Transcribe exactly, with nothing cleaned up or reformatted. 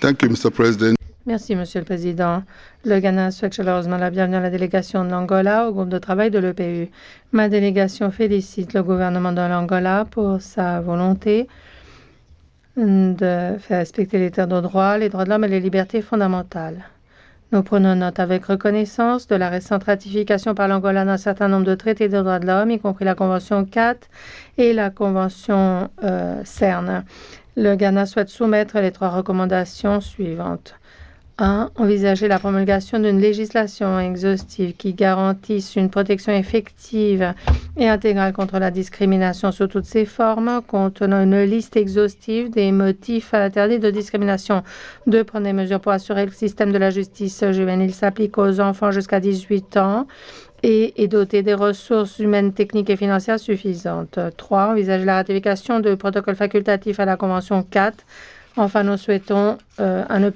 Thank you, Mister President. Merci, Monsieur le Président. Le Ghana souhaite chaleureusement la bienvenue à la délégation de l'Angola au groupe de travail de l'E P U. Ma délégation félicite le gouvernement de l'Angola pour sa volonté de faire respecter l'état de droit, les droits de l'homme et les libertés fondamentales. Nous prenons note avec reconnaissance de la récente ratification par l'Angola d'un certain nombre de traités des droits de l'homme, y compris la Convention quatre et la Convention euh, C E R N. Le Ghana souhaite soumettre les trois recommandations suivantes. un. Envisager la promulgation d'une législation exhaustive qui garantisse une protection effective et intégrale contre la discrimination sous toutes ses formes, contenant une liste exhaustive des motifs interdits de discrimination. deux. Prendre des mesures pour assurer que le système de la justice juvénile s'applique aux enfants jusqu'à dix-huit ans et est doté des ressources humaines, techniques et financières suffisantes. trois. Envisager la ratification de protocoles facultatifs à la Convention quatre. Enfin, nous souhaitons euh, un